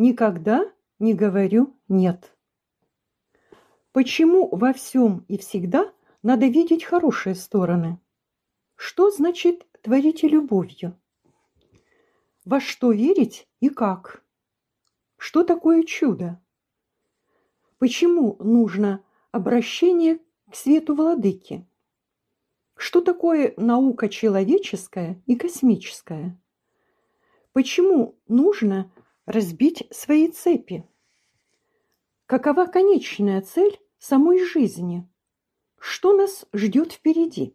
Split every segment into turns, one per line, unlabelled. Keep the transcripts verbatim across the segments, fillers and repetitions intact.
Никогда не говорю «нет». Почему во всем и всегда надо видеть хорошие стороны? Что значит творите любовью? Во что верить и как? Что такое чудо? Почему нужно обращение к свету владыки? Что такое наука человеческая и космическая? Почему нужно разбить свои цепи? Какова конечная цель самой жизни? Что нас ждет впереди?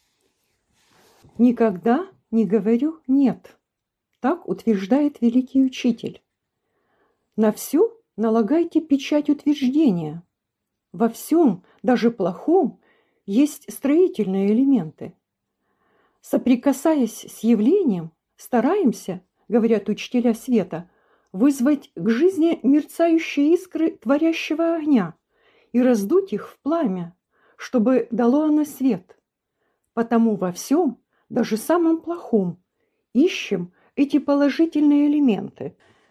Никогда не говорю «нет», так утверждает великий учитель. На все налагайте печать утверждения. Во всем, даже плохом, есть строительные элементы. Соприкасаясь с явлением, стараемся, говорят учителя света, вызвать к жизни мерцающие искры творящего огня и раздуть их в пламя, чтобы дало оно свет. Потому во всем, даже самом плохом, ищем эти положительные элементы,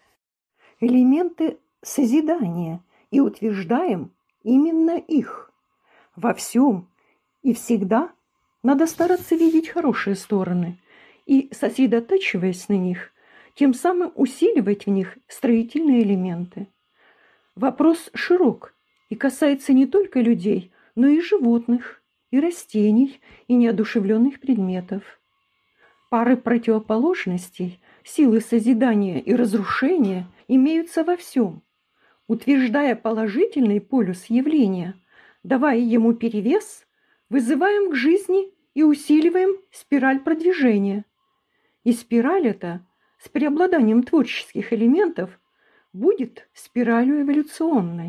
элементы созидания, и утверждаем именно их. Во всем и всегда надо стараться видеть хорошие стороны и, сосредотачиваясь на них, тем самым усиливать в них строительные элементы. Вопрос широк и касается не только людей, но и животных, и растений, и неодушевленных предметов. Пары противоположностей, силы созидания и разрушения имеются во всем. Утверждая положительный полюс явления, давая ему перевес, вызываем к жизни и усиливаем спираль продвижения. И спираль эта с преобладанием творческих элементов будет спиралью эволюционной.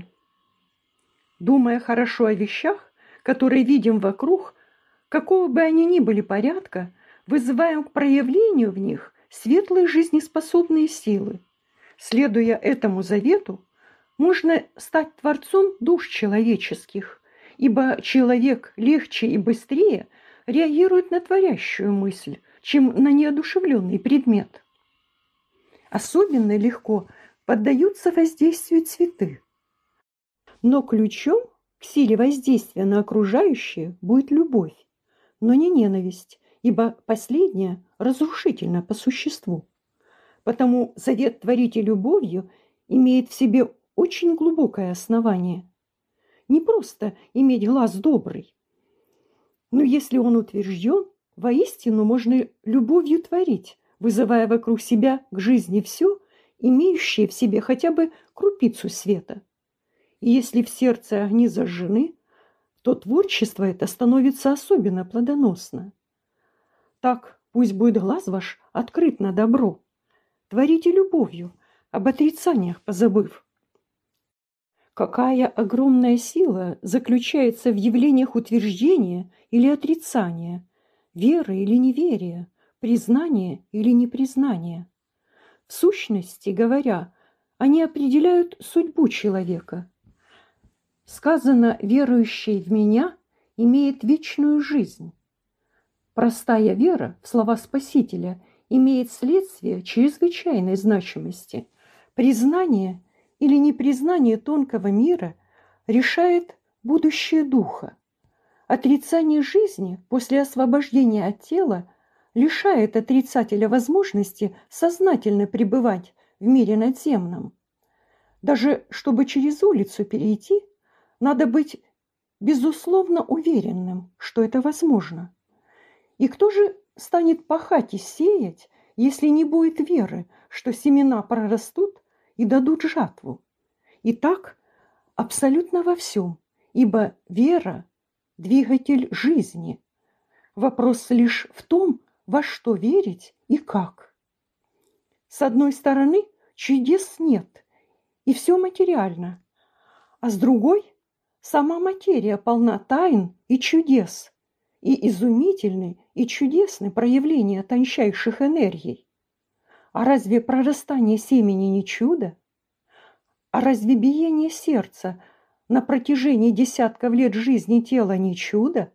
Думая хорошо о вещах, которые видим вокруг, какого бы они ни были порядка, вызываем к проявлению в них светлые жизнеспособные силы. Следуя этому завету, можно стать творцом душ человеческих, ибо человек легче и быстрее реагирует на творящую мысль, чем на неодушевленный предмет. Особенно легко поддаются воздействию цветы. Но ключом к силе воздействия на окружающее будет любовь, но не ненависть, ибо последняя разрушительна по существу. Потому завет «творите любовью» имеет в себе очень глубокое основание. Не просто иметь глаз добрый, но если он утвержден, воистину можно любовью творить, вызывая вокруг себя к жизни все, имеющее в себе хотя бы крупицу света. И если в сердце огни зажжены, то творчество это становится особенно плодоносно. Так пусть будет глаз ваш открыт на добро. Творите любовью, об отрицаниях позабыв. Какая огромная сила заключается в явлениях утверждения или отрицания, веры или неверия, признания или непризнания. В сущности говоря, они определяют судьбу человека. Сказано, верующий в меня имеет вечную жизнь. Простая вера в слова Спасителя имеет следствие чрезвычайной значимости. Признание или непризнание тонкого мира решает будущее духа. Отрицание жизни после освобождения от тела лишает отрицателя возможности сознательно пребывать в мире надземном. Даже чтобы через улицу перейти, надо быть безусловно уверенным, что это возможно. И кто же станет пахать и сеять, если не будет веры, что семена прорастут и дадут жатву? И так абсолютно во всем, ибо вера – двигатель жизни. Вопрос лишь в том, во что верить и как. С одной стороны, чудес нет, и все материально, а с другой – сама материя полна тайн и чудес, и изумительны и чудесны проявления тончайших энергий. А разве прорастание семени не чудо? А разве биение сердца на протяжении десятков лет жизни тела не чудо?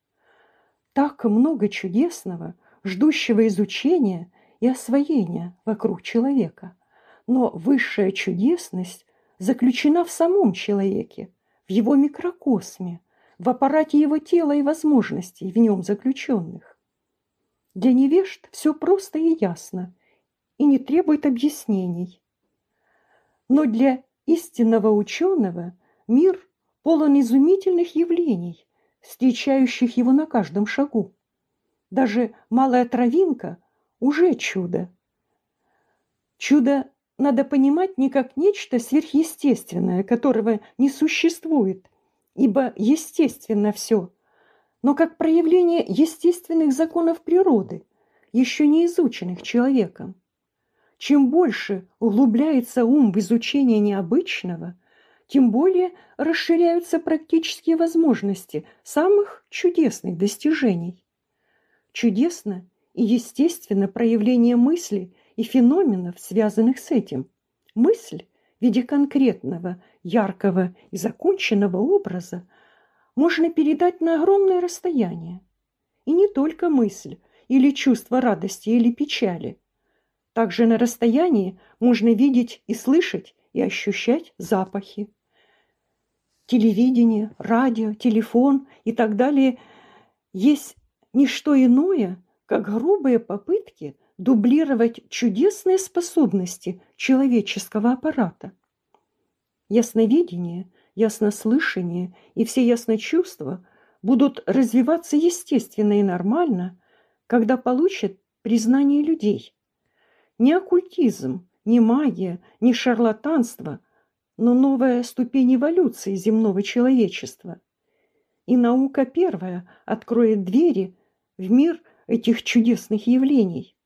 Так много чудесного, ждущего изучения и освоения вокруг человека. Но высшая чудесность заключена в самом человеке, в его микрокосме, в аппарате его тела и возможностей, в нем заключенных. Для невежд все просто и ясно, и не требует объяснений. Но для истинного ученого мир полон изумительных явлений, встречающих его на каждом шагу. Даже малая травинка уже чудо. Чудо надо понимать не как нечто сверхъестественное, которого не существует, ибо естественно все, но как проявление естественных законов природы, еще не изученных человеком. Чем больше углубляется ум в изучение необычного, тем более расширяются практические возможности самых чудесных достижений. Чудесно и естественно проявление мысли и феноменов, связанных с этим. Мысль в виде конкретного, яркого и законченного образа можно передать на огромное расстояние. И не только мысль или чувство радости или печали. Также на расстоянии можно видеть и слышать и ощущать запахи. Телевидение, радио, телефон и так далее есть не что иное, как грубые попытки дублировать чудесные способности человеческого аппарата. Ясновидение, яснослышание и все ясночувства будут развиваться естественно и нормально, когда получат признание людей. Не оккультизм, не магия, не шарлатанство, но новая ступень эволюции земного человечества. И наука первая откроет двери в мир этих чудесных явлений.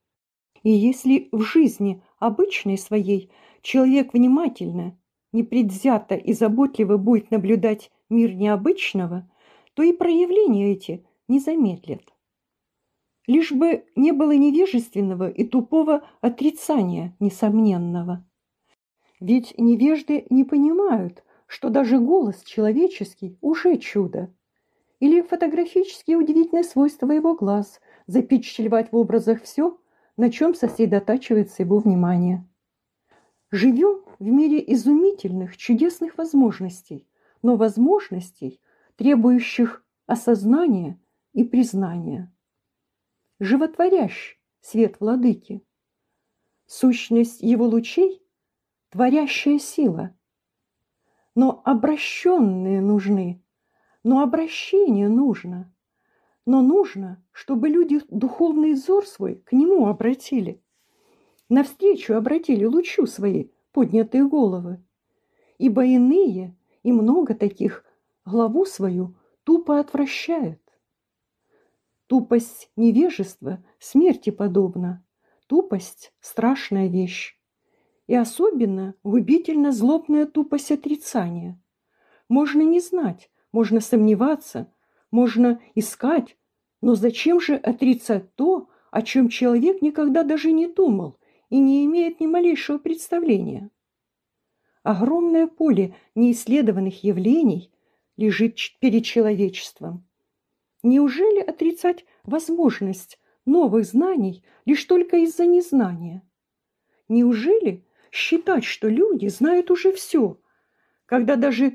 И если в жизни обычной своей человек внимательно, непредвзято и заботливо будет наблюдать мир необычного, то и проявления эти не замедлят. Лишь бы не было невежественного и тупого отрицания несомненного. Ведь невежды не понимают, что даже голос человеческий уже чудо. Или фотографические удивительные свойства его глаз, запечатлевать в образах все, на чем сосредотачивается его внимание. Живем в мире изумительных, чудесных возможностей, но возможностей, требующих осознания и признания. Животворящ свет владыки. Сущность его лучей – творящая сила. Но обращенные нужны, но обращение нужно. Но нужно, чтобы люди духовный взор свой к нему обратили. Навстречу обратили лучу свои поднятые головы. Ибо иные, и много таких, главу свою тупо отвращают. Тупость невежества смерти подобна. Тупость – страшная вещь. И особенно губительно злобная тупость отрицания. Можно не знать, можно сомневаться, можно искать, но зачем же отрицать то, о чем человек никогда даже не думал и не имеет ни малейшего представления? Огромное поле неисследованных явлений лежит перед человечеством. Неужели отрицать возможность новых знаний лишь только из-за незнания? Неужели считать, что люди знают уже все, когда даже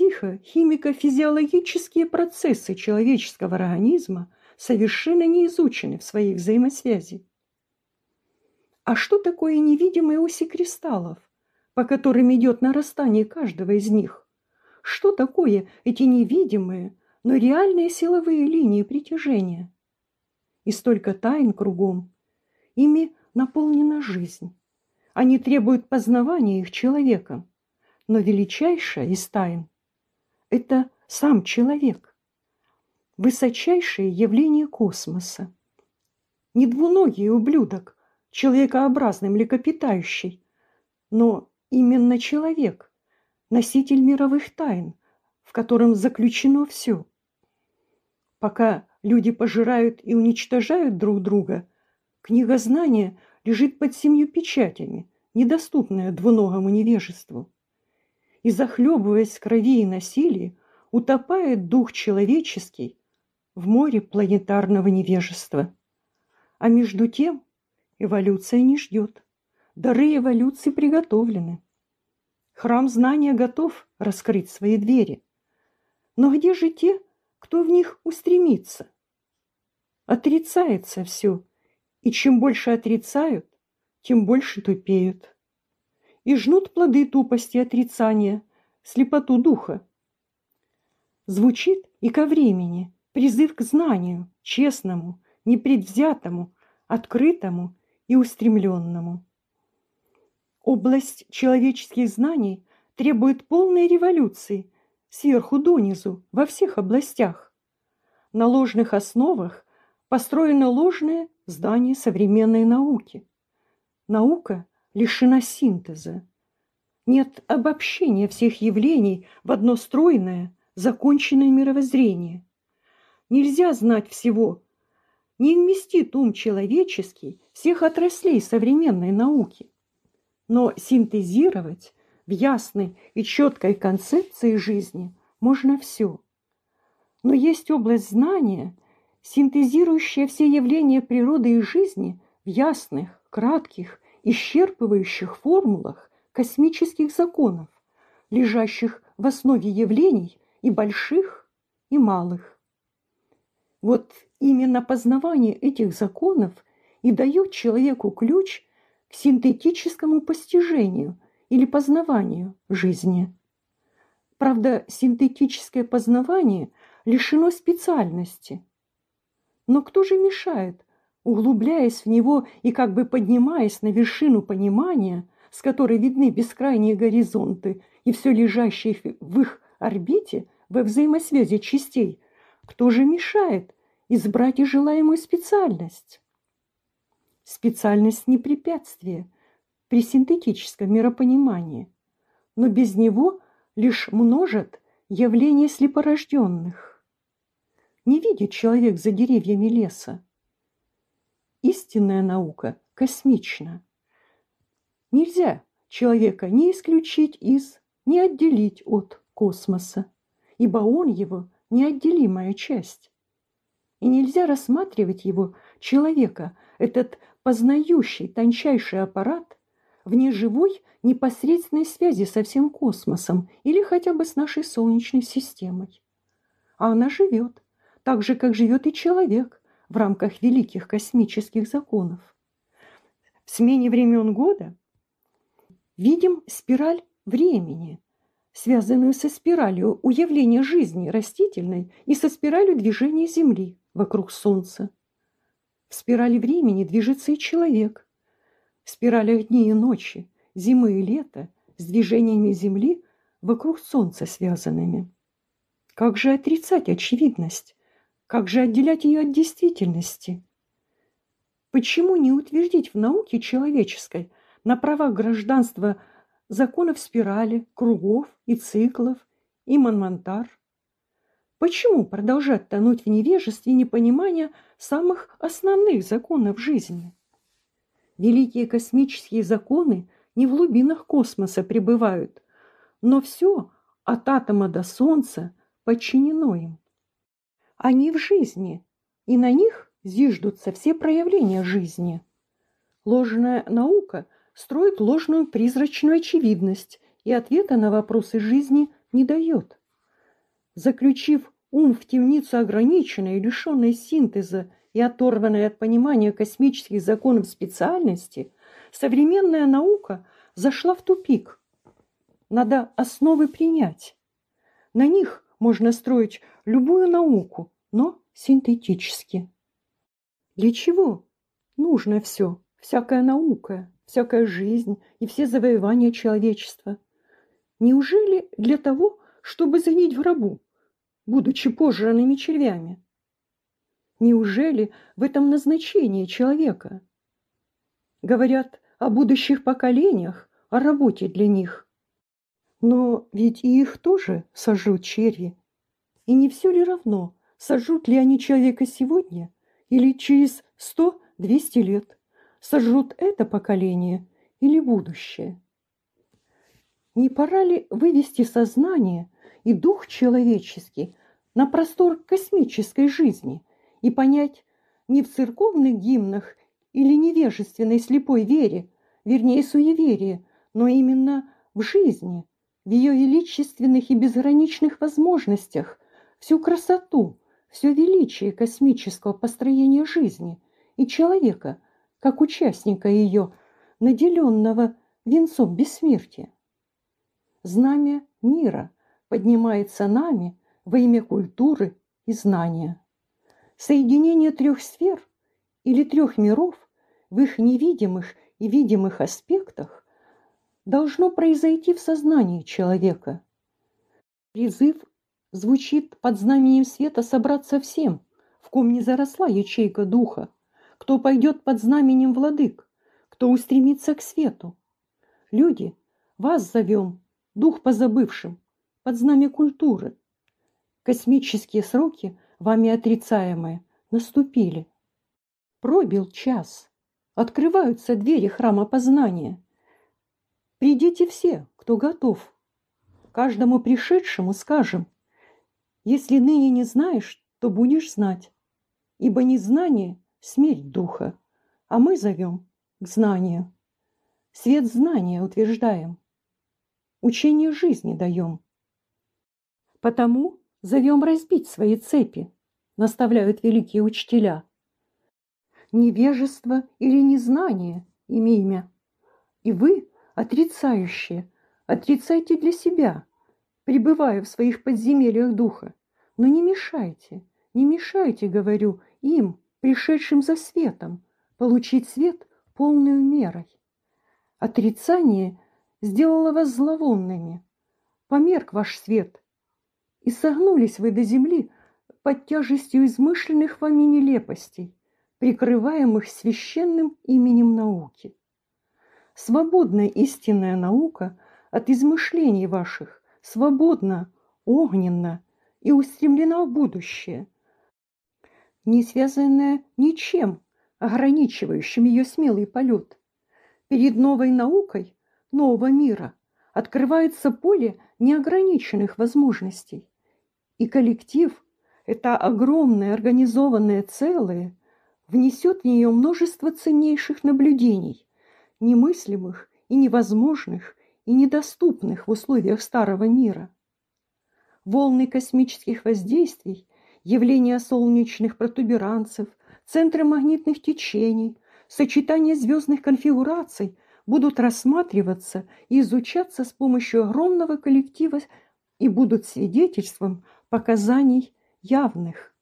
психо-химико-физиологические процессы человеческого организма совершенно не изучены в своей взаимосвязи? А что такое невидимые оси кристаллов, по которым идет нарастание каждого из них? Что такое эти невидимые, но реальные силовые линии притяжения? И столько тайн кругом, ими наполнена жизнь. Они требуют познавания их человеком. Но величайшая из тайн – это сам человек. Высочайшее явление космоса. Не двуногий ублюдок, человекообразный млекопитающий, но именно человек, носитель мировых тайн, в котором заключено все. Пока люди пожирают и уничтожают друг друга, книга знания лежит под семью печатями, недоступная двуногому невежеству. И, захлебываясь в крови и насилии, утопает дух человеческий в море планетарного невежества. А между тем эволюция не ждет. дары эволюции приготовлены. Храм знания готов раскрыть свои двери. Но где же те, кто в них устремится? Отрицается все, и чем больше отрицают, тем больше тупеют. И жнут плоды тупости отрицания, слепоту духа. Звучит и ко времени призыв к знанию, честному, непредвзятому, открытому и устремленному. Область человеческих знаний требует полной революции сверху донизу во всех областях. На ложных основах построено ложное здание современной науки. Наука лишена синтеза. Нет обобщения всех явлений в одно стройное, законченное мировоззрение. Нельзя знать всего. Не вместит ум человеческий всех отраслей современной науки. Но синтезировать в ясной и четкой концепции жизни можно все. Но есть область знания, синтезирующая все явления природы и жизни в ясных, кратких, исчерпывающих формулах космических законов, лежащих в основе явлений и больших, и малых. Вот именно познавание этих законов и дает человеку ключ к синтетическому постижению или познаванию жизни. Правда, синтетическое познавание лишено специальности. Но кто же мешает, углубляясь в него и как бы поднимаясь на вершину понимания, с которой видны бескрайние горизонты и все лежащее в их орбите во взаимосвязи частей, кто же мешает избрать и желаемую специальность? Специальность не препятствие при синтетическом миропонимании, но без него лишь множат явления слепорожденных. Не видит человек за деревьями леса. Истинная наука космична. Нельзя человека ни исключить из, ни отделить от космоса, ибо он его неотделимая часть. И нельзя рассматривать его, человека, этот познающий тончайший аппарат, вне живой непосредственной связи со всем космосом или хотя бы с нашей Солнечной системой. А она живет, так же, как живет и человек в рамках великих космических законов. В смене времен года видим спираль времени, связанную со спиралью уявления жизни растительной и со спиралью движения Земли вокруг Солнца. В спирали времени движется и человек. В спиралях дней и ночи, зимы и лета с движениями Земли вокруг Солнца связанными. Как же отрицать очевидность? Как же отделять ее от действительности? Почему не утвердить в науке человеческой на правах гражданства законов спирали, кругов и циклов и Монмонтар? Почему продолжать тонуть в невежестве и непонимании самых основных законов жизни? Великие космические законы не в глубинах космоса пребывают, но все от атома до Солнца подчинено им. Они в жизни, и на них зиждутся все проявления жизни. Ложная наука строит ложную призрачную очевидность и ответа на вопросы жизни не дает. Заключив ум в темницу ограниченной, лишенной синтеза и оторванной от понимания космических законов специальности, современная наука зашла в тупик. Надо основы принять. На них можно строить любую науку, но синтетически. Для чего нужно все, всякая наука, всякая жизнь и все завоевания человечества? Неужели для того, чтобы загнить в гробу, будучи пожранными червями? Неужели в этом назначение человека? Говорят о будущих поколениях, о работе для них. Но ведь и их тоже сожрут черви. И не все ли равно, сожрут ли они человека сегодня или через сто-двести лет? Сожрут это поколение или будущее? Не пора ли вывести сознание и дух человеческий на простор космической жизни и понять не в церковных гимнах или невежественной слепой вере, вернее суеверие, но именно в жизни, в ее величественных и безграничных возможностях, всю красоту, все величие космического построения жизни и человека, как участника ее, наделенного венцом бессмертия. Знамя мира поднимается нами во имя культуры и знания. Соединение трех сфер или трех миров в их невидимых и видимых аспектах должно произойти в сознании человека. Призыв звучит под знаменем света собраться всем, в ком не заросла ячейка духа, кто пойдет под знаменем владык, кто устремится к свету. Люди, вас зовем, дух позабывшим, под знамя культуры. Космические сроки, вами отрицаемые, наступили. Пробил час. Открываются двери храма познания. Придите все, кто готов. Каждому пришедшему скажем: если ныне не знаешь, то будешь знать. Ибо незнание – смерть духа, а мы зовем к знанию. Свет знания утверждаем, учение жизни даем. Потому зовем разбить свои цепи, наставляют великие учителя. Невежество или незнание им имя. И вы, отрицающие, отрицайте для себя, пребывая в своих подземельях духа. Но не мешайте, не мешайте, говорю, им, пришедшим за светом, получить свет полную мерой. Отрицание сделало вас зловонными, померк ваш свет, и согнулись вы до земли под тяжестью измышленных вами нелепостей, прикрываемых священным именем науки. Свободная истинная наука от измышлений ваших, свободна, огненна и устремлена в будущее, не связанная ничем, ограничивающим ее смелый полет. Перед новой наукой нового мира открывается поле неограниченных возможностей, и коллектив, это огромное организованное целое, внесет в нее множество ценнейших наблюдений, немыслимых и невозможных и недоступных в условиях старого мира. Волны космических воздействий, явления солнечных протуберанцев, центры магнитных течений, сочетания звездных конфигураций будут рассматриваться и изучаться с помощью огромного коллектива и будут свидетельством показаний явных.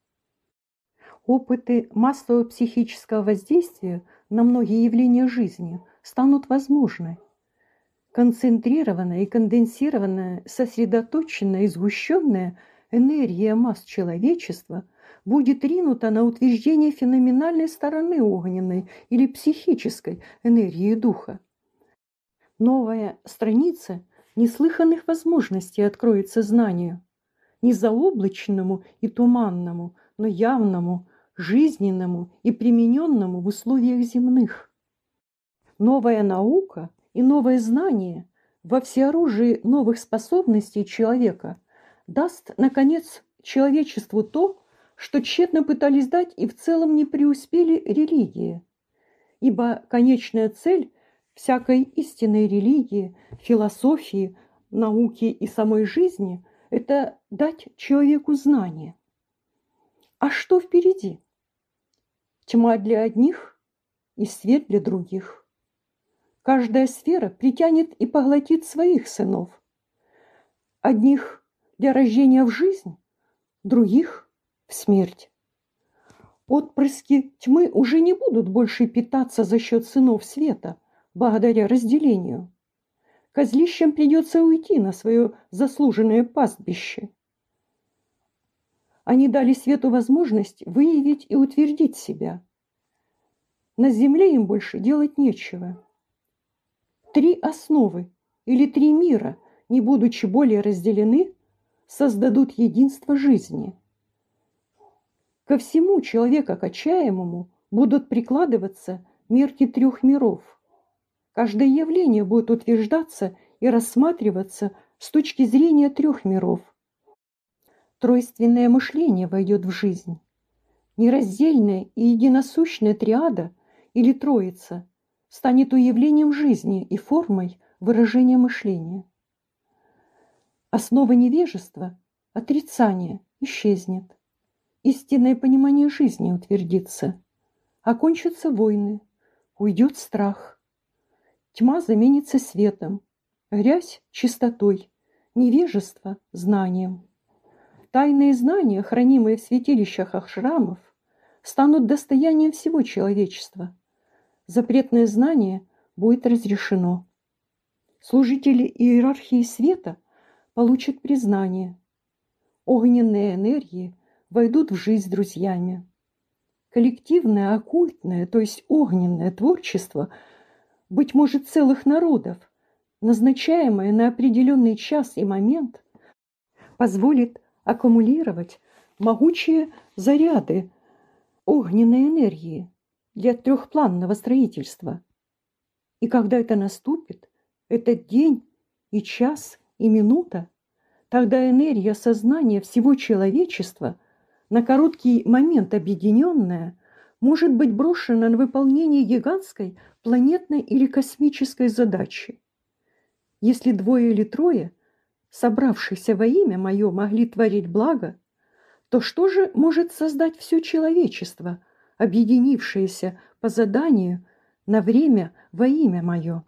Опыты массового психического воздействия на многие явления жизни станут возможны. Концентрированная и конденсированная, сосредоточенная и сгущенная энергия масс человечества будет ринута на утверждение феноменальной стороны огненной или психической энергии духа. Новая страница неслыханных возможностей откроется знанию, не заоблачному и туманному, но явному, жизненному и примененному в условиях земных. Новая наука и новое знание во всеоружии новых способностей человека даст, наконец, человечеству то, что тщетно пытались дать и в целом не преуспели религии. Ибо конечная цель всякой истинной религии, философии, науки и самой жизни – это дать человеку знание. А что впереди? Тьма для одних и свет для других. Каждая сфера притянет и поглотит своих сынов. Одних для рождения в жизнь, других – в смерть. Отпрыски тьмы уже не будут больше питаться за счет сынов света, благодаря разделению. Козлищам придется уйти на свое заслуженное пастбище. Они дали свету возможность выявить и утвердить себя. На земле им больше делать нечего. Три основы или три мира, не будучи более разделены, создадут единство жизни. Ко всему человека качаемому будут прикладываться мерки трех миров. Каждое явление будет утверждаться и рассматриваться с точки зрения трех миров. Тройственное мышление войдет в жизнь. Нераздельная и единосущная триада или троица станет уявлением жизни и формой выражения мышления. Основа невежества, отрицания, исчезнет. Истинное понимание жизни утвердится. Окончатся войны, уйдет страх. Тьма заменится светом, грязь – чистотой, невежество – знанием. Тайные знания, хранимые в святилищах ашрамов, станут достоянием всего человечества. Запретное знание будет разрешено. Служители иерархии света получат признание. Огненные энергии войдут в жизнь с друзьями. Коллективное, оккультное, то есть огненное творчество, быть может, целых народов, назначаемое на определенный час и момент, позволит аккумулировать могучие заряды огненной энергии для трехпланного строительства. И когда это наступит, этот день и час и минута, тогда энергия сознания всего человечества, на короткий момент объединенная, может быть брошена на выполнение гигантской планетной или космической задачи. Если двое или трое, собравшихся во имя мое, могли творить благо, то что же может создать все человечество, объединившееся по заданию на время во имя мое?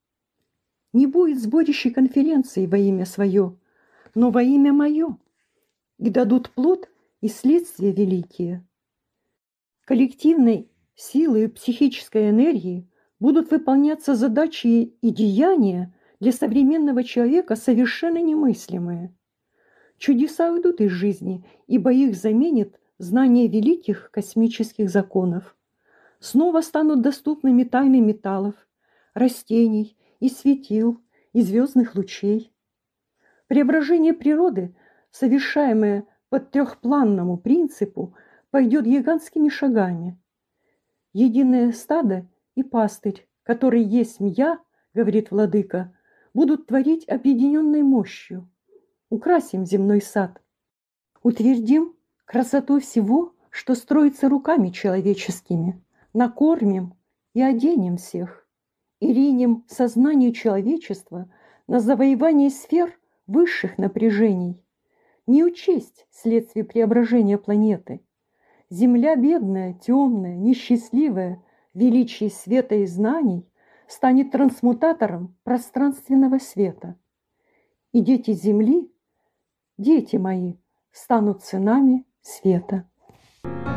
Не будет сборища конференции во имя свое, но во имя мое, и дадут плод и следствия великие. Коллективной силой психической энергии будут выполняться задачи и деяния для современного человека совершенно немыслимые. Чудеса уйдут из жизни, ибо их заменит знание великих космических законов. Снова станут доступными тайны металлов, растений и светил, и звездных лучей. Преображение природы, совершаемое по трехпланному принципу, пойдет гигантскими шагами. Единое стадо и пастырь, который есть я, говорит владыка, будут творить объединенной мощью. Украсим земной сад. Утвердим красоту всего, что строится руками человеческими. Накормим и оденем всех. И ринем сознание человечества на завоевание сфер высших напряжений. Не учесть следствие преображения планеты. Земля бедная, темная, несчастливая, в величии света и знаний станет трансмутатором пространственного света. И дети Земли, дети мои, станут сынами света.